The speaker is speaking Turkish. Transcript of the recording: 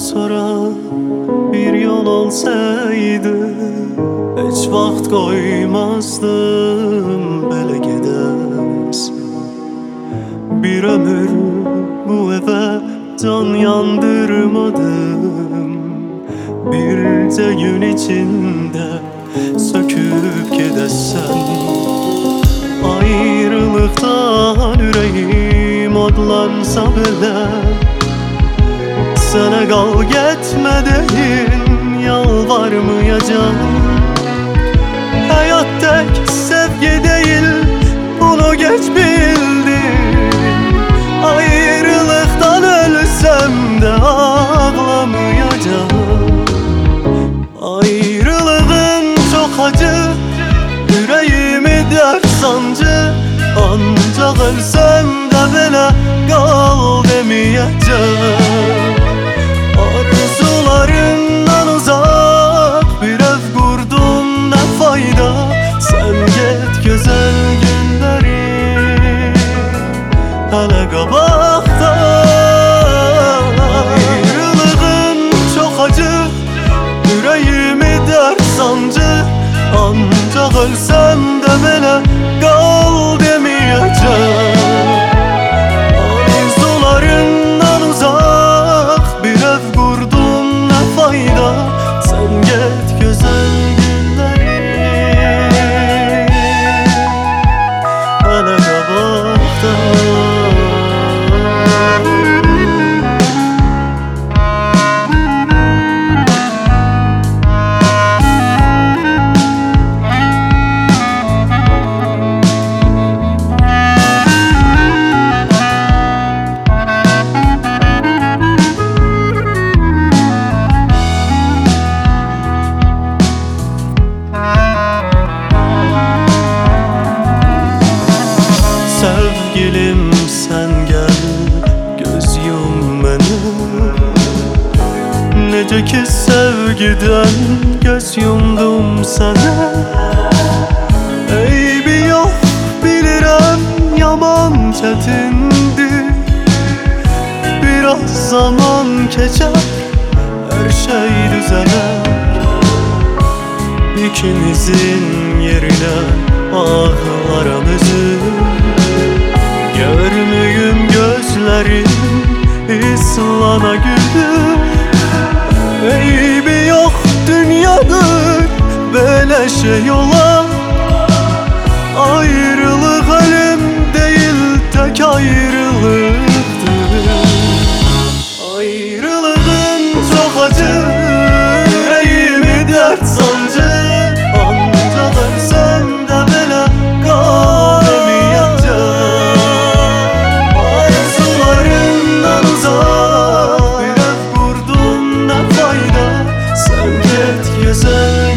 sonra bir yol olsaydı, hiç vaxt koymazdım belə gedəsin. Bir ömür bu eve can yandırmadım, birce gün içinde söküp gedəsən. Ayrılıktan yüreğim odlansa bile, sana kal gitme deyin yalvarmayacağım. Hayat tek sevgi değil, bunu geç bildim. Ayrılıktan ölsem de ağlamayacağım. Ayrılığın çok acı, yüreğimi dert sancı. Ancak ölsem de belə kal demeyeceğim. Arzularından uzak bir ev kurdum, ne fayda? Sen get güzel günlerim hele qabaqda. Ayrılığın çok acı, yüreğimi dert sancı. Ancak ölsem de belə kal demeyeceğim. Arzularından uzak bir ev kurdum, ne fayda? Sen get güzel günlerim hele qabaqda. Sevgilim sen gel, göz yum beni. Nece ki sevgiden göz yumdum sana. Eybi yok bilirəm, yaman çətindir. Biraz zaman keçer, her şey düzeler. İkimizin yerine ağlaram üzüm. Görmüyüm gözlerim islana güldü. Eybi yok dünyadır böyle şey ola. Ayrılık ölüm değil, tek ayrılıktır. Ayrılığın çok acı, yüreğimi dert sancı. Ancak ölsem de belə kal demeyeceğim. Arzularından uzak bir ev kurdum, ne fayda? Sen get güzel